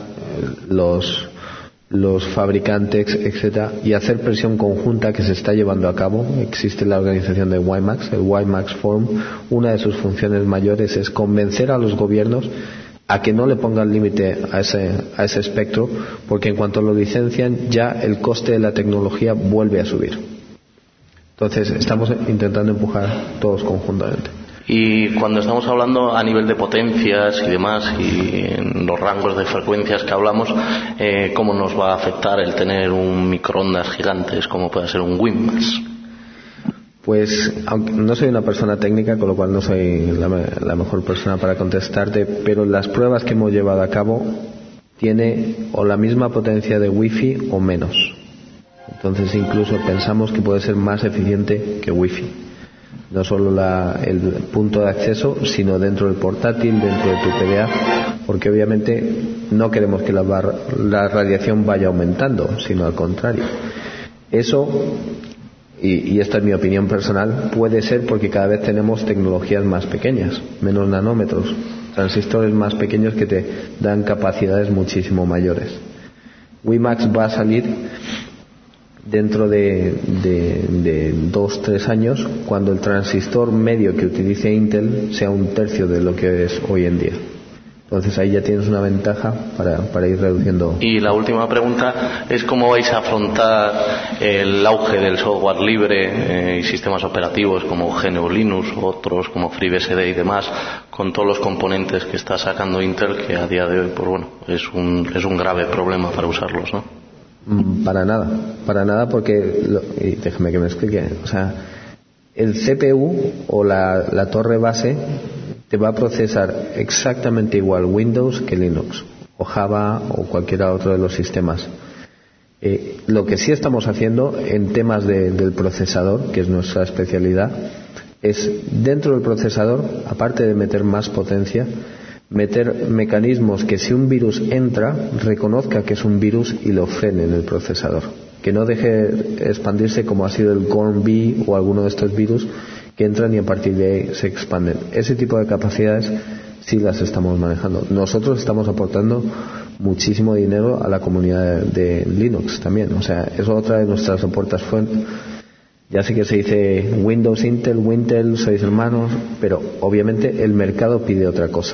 los fabricantes, etcétera, y hacer presión conjunta que se está llevando a cabo. Existe la organización de WiMAX, el WiMAX Forum. Una de sus funciones mayores es convencer a los gobiernos a que no le pongan límite a ese espectro, porque en cuanto lo licencian ya el coste de la tecnología vuelve a subir. Entonces estamos intentando empujar todos conjuntamente. Y cuando estamos hablando a nivel de potencias y demás, y en los rangos de frecuencias que hablamos, ¿cómo nos va a afectar el tener un microondas gigantes como puede ser un WiMAX? Pues, aunque no soy una persona técnica, con lo cual no soy la mejor persona para contestarte, pero las pruebas que hemos llevado a cabo tiene o la misma potencia de Wi-Fi o menos. Entonces incluso pensamos que puede ser más eficiente que Wi-Fi. No solo el punto de acceso, sino dentro del portátil, dentro de tu PDA, porque obviamente no queremos que la radiación vaya aumentando, sino al contrario. Eso, y esta es mi opinión personal, puede ser porque cada vez tenemos tecnologías más pequeñas, menos nanómetros, transistores más pequeños que te dan capacidades muchísimo mayores. WiMAX va a salir dentro de 2-3 años, cuando el transistor medio que utilice Intel sea 1/3 de lo que es hoy en día. Entonces ahí ya tienes una ventaja para ir reduciendo. Y la última pregunta es cómo vais a afrontar el auge del software libre y sistemas operativos como GNU Linux, otros como FreeBSD y demás, con todos los componentes que está sacando Intel, que a día de hoy, pues bueno, es un grave problema para usarlos, ¿no? Para nada, porque y déjame que me explique. O sea, el CPU o la torre base te va a procesar exactamente igual Windows que Linux o Java o cualquiera otro de los sistemas. Lo que sí estamos haciendo en temas del procesador, que es nuestra especialidad, es dentro del procesador, aparte de meter más potencia, meter mecanismos que si un virus entra, reconozca que es un virus y lo frene en el procesador. Que no deje expandirse como ha sido el GORM-B o alguno de estos virus que entran y a partir de ahí se expanden. Ese tipo de capacidades sí las estamos manejando. Nosotros estamos aportando muchísimo dinero a la comunidad de Linux también. O sea, es otra de nuestras aportas fuentes. Ya sé que se dice Windows, Wintel, sois hermanos, pero obviamente el mercado pide otra cosa.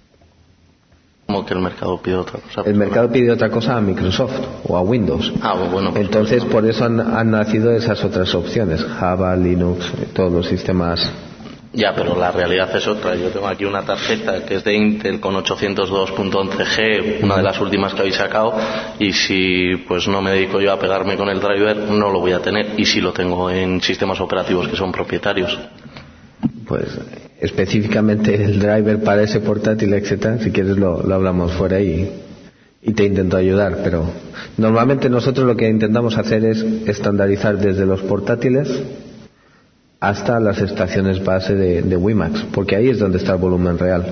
¿Cómo que el mercado pide otra cosa? El mercado pide otra cosa a Microsoft o a Windows. Bueno, pues entonces por eso han nacido esas otras opciones, Java, Linux, todos los sistemas. Ya, pero la realidad es otra. Yo tengo aquí una tarjeta que es de Intel con 802.11g, una de las últimas que habéis sacado, y si pues no me dedico yo a pegarme con el driver, no lo voy a tener, y si lo tengo en sistemas operativos que son propietarios. Pues específicamente el driver para ese portátil, etcétera, si quieres lo hablamos fuera y te intento ayudar, pero normalmente nosotros lo que intentamos hacer es estandarizar desde los portátiles hasta las estaciones base de WiMAX, porque ahí es donde está el volumen real.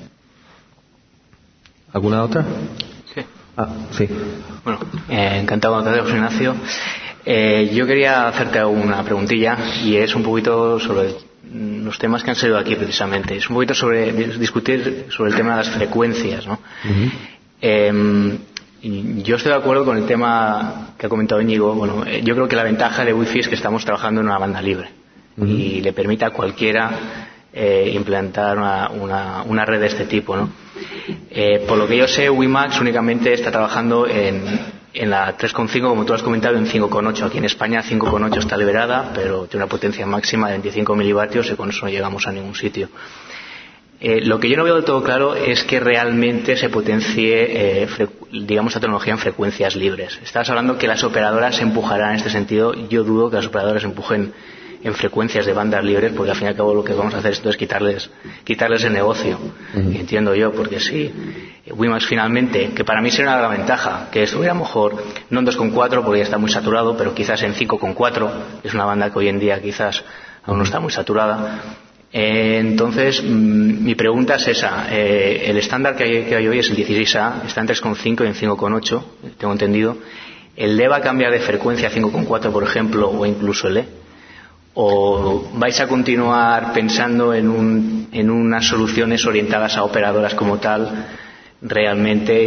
¿Alguna otra? Sí. Sí. Bueno, encantado de José Ignacio. Yo quería hacerte una preguntilla, y es un poquito sobre los temas que han salido aquí precisamente. Es un poquito sobre discutir sobre el tema de las frecuencias, ¿no? Yo estoy de acuerdo con el tema que ha comentado Íñigo. Bueno, yo creo que la ventaja de Wi-Fi es que estamos trabajando en una banda libre y le permite a cualquiera implantar una red de este tipo, ¿no? Por lo que yo sé, WiMAX únicamente está trabajando en la 3.5, como tú has comentado, en 5.8. Aquí en España 5.8 está liberada, pero tiene una potencia máxima de 25 milivatios y con eso no llegamos a ningún sitio. Lo que yo no veo del todo claro es que realmente se potencie, digamos, la tecnología en frecuencias libres. Estabas hablando que las operadoras empujarán en este sentido. Yo dudo que las operadoras empujen en frecuencias de bandas libres, porque al fin y al cabo lo que vamos a hacer es quitarles el negocio. Y entiendo yo, porque si WiMAX finalmente, que para mí sería una gran ventaja, que estuviera mejor, no en 2.4 porque ya está muy saturado, pero quizás en 5.4, es una banda que hoy en día quizás aún no está muy saturada. Entonces, mi pregunta es esa. El estándar que hay hoy es el 16A, está en 3.5 y en 5.8, tengo entendido. ¿El D va a cambiar de frecuencia a 5.4, por ejemplo, o incluso el E? ¿O vais a continuar pensando en unas soluciones orientadas a operadoras como tal realmente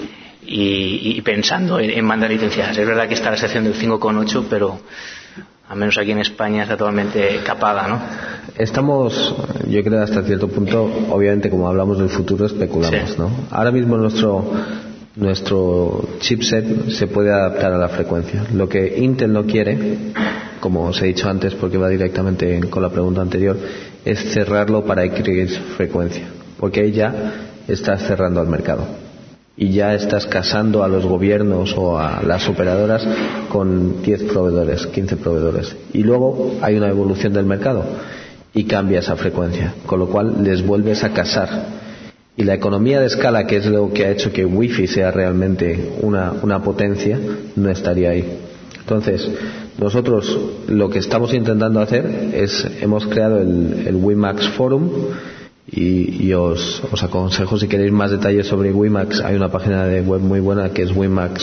y pensando en bandas licenciadas? Es verdad que está la sección del 5.8, pero al menos aquí en España está totalmente capada, ¿no? Estamos, yo creo, hasta cierto punto, obviamente, como hablamos del futuro, especulamos, sí, ¿no? Ahora mismo nuestro chipset se puede adaptar a la frecuencia. Lo que Intel no quiere, como os he dicho antes, porque va directamente con la pregunta anterior, es cerrarlo para X frecuencia, porque ahí ya estás cerrando al mercado y ya estás casando a los gobiernos o a las operadoras con 10 proveedores, 15 proveedores, y luego hay una evolución del mercado y cambia esa frecuencia, con lo cual les vuelves a casar. Y la economía de escala, que es lo que ha hecho que Wi-Fi sea realmente una potencia, no estaría ahí. Entonces, nosotros lo que estamos intentando hacer es, hemos creado el WiMAX Forum, y os aconsejo, si queréis más detalles sobre WiMAX, hay una página de web muy buena que es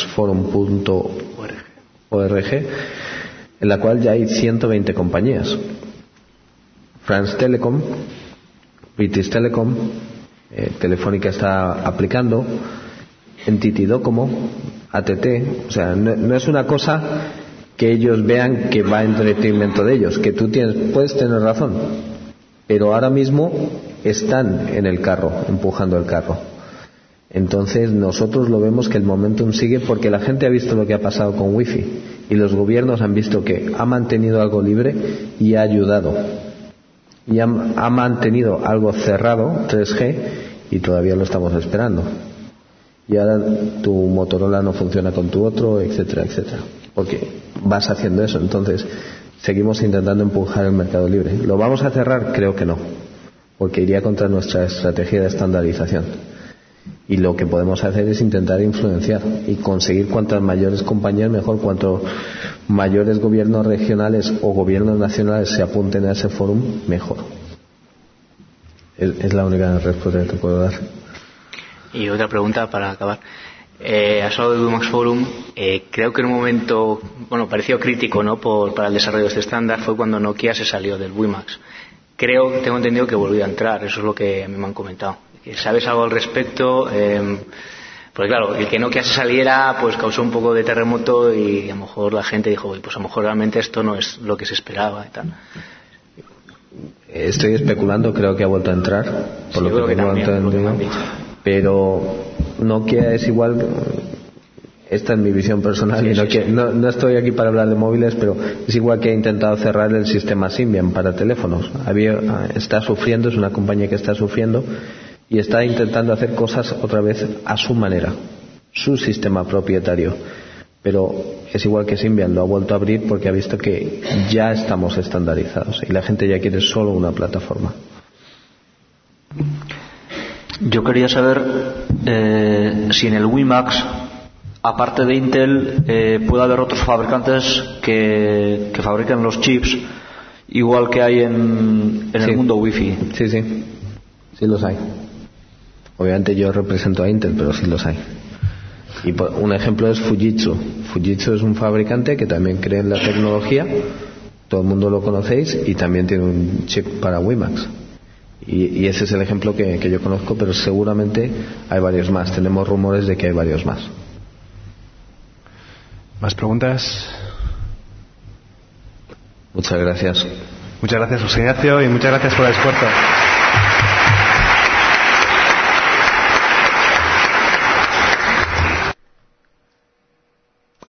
wimaxforum.org, en la cual ya hay 120 compañías. France Telecom, British Telecom, Telefónica está aplicando, NTT Docomo, ATT. O sea, no es una cosa que ellos vean que va en detrimento de ellos, que tú puedes tener razón, pero ahora mismo están en el carro, empujando el carro. Entonces nosotros lo vemos que el momentum sigue, porque la gente ha visto lo que ha pasado con Wi-Fi y los gobiernos han visto que ha mantenido algo libre y ha ayudado, y ha mantenido algo cerrado, 3G, y todavía lo estamos esperando. Y ahora tu Motorola no funciona con tu otro, etcétera, etcétera, porque vas haciendo eso. Entonces seguimos intentando empujar el mercado libre. ¿Lo vamos a cerrar? Creo que no, porque iría contra nuestra estrategia de estandarización. Y lo que podemos hacer es intentar influenciar y conseguir cuantas mayores compañías mejor, cuanto mayores gobiernos regionales o gobiernos nacionales se apunten a ese foro, mejor. Es la única respuesta que te puedo dar. Y otra pregunta para acabar. Has hablado de WiMAX Forum. Creo que en un momento, pareció crítico, ¿no?, para el desarrollo de este estándar fue cuando Nokia se salió del WiMAX. Tengo entendido que volvió a entrar, eso es lo que a mí me han comentado. ¿Sabes algo al respecto? Porque claro, el que Nokia se saliera pues causó un poco de terremoto y a lo mejor la gente dijo, pues a lo mejor realmente esto no es lo que se esperaba y tal. Estoy especulando, creo que ha vuelto a entrar, por lo que tengo entendido, pero Nokia es igual. Esta es mi visión personal, sí, y no estoy aquí para hablar de móviles, pero es igual que ha intentado cerrar el sistema Symbian para teléfonos. Está sufriendo, es una compañía que está sufriendo y está intentando hacer cosas otra vez a su manera, su sistema propietario. Pero es igual que Symbian, lo ha vuelto a abrir porque ha visto que ya estamos estandarizados y la gente ya quiere solo una plataforma. Yo quería saber si en el WiMAX, aparte de Intel, puede haber otros fabricantes que fabrican los chips igual que hay en el mundo Wi-Fi. Sí los hay. Obviamente yo represento a Intel, pero sí los hay. Y un ejemplo es Fujitsu. Fujitsu es un fabricante que también cree en la tecnología, todo el mundo lo conocéis, y también tiene un chip para WiMAX. Y ese es el ejemplo que yo conozco, pero seguramente hay varios más. Tenemos rumores de que hay varios más. ¿Más preguntas? Muchas gracias. Muchas gracias, José Ignacio, y muchas gracias por el esfuerzo.